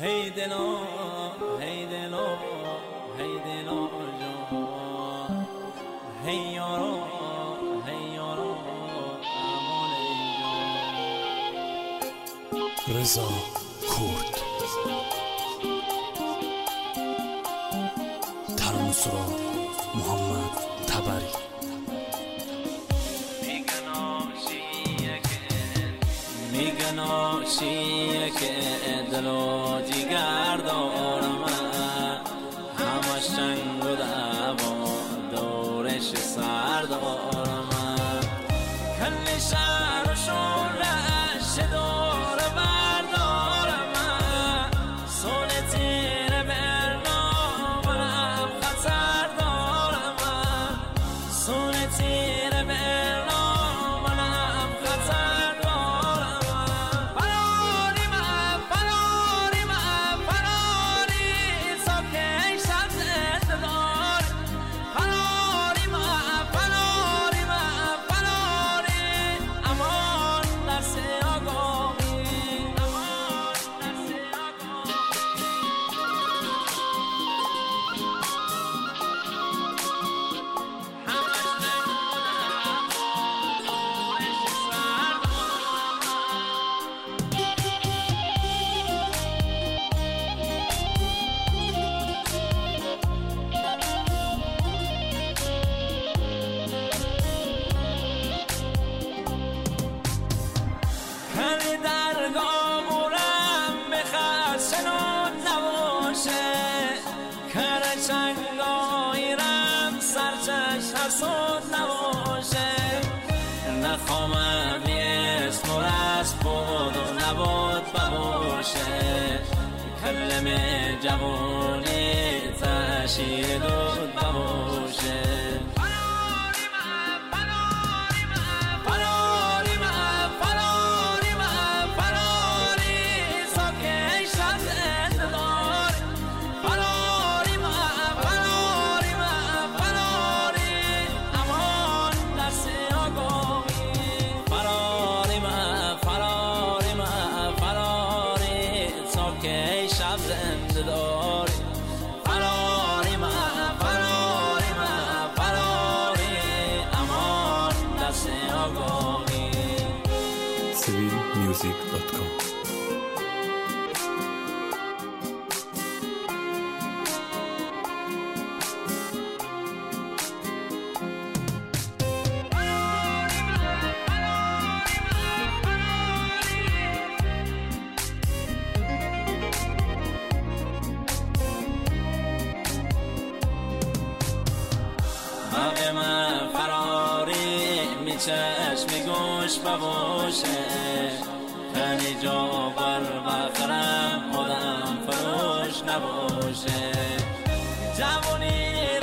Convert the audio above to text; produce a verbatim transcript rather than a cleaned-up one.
هی دلو هی دلو هی دلو جان هی یارو هی یارو امان جان. رضا کرد ترانسرا محمد تبری. میگن آشیه که دل و جیگر دارم، همش جنگ و دعوا دورش سر دارم. کل شهر و شورش دور بردارم، سول تیر برنامه خطر دارم، سول تیر برنامه چنگایرم سرچش حسود نباشه، نخوامم نیست مرست بود و نبود بباشه، کلم جوانی تشیر دود بباشه. که شب زنده داری فراری من فراری من فراری امان دست آگاهی. سویل میوزیک دات کام. حق من فراری می چشم گوش بباشه، تنی جا بر بخرم خودم فروش نباشه. جوانی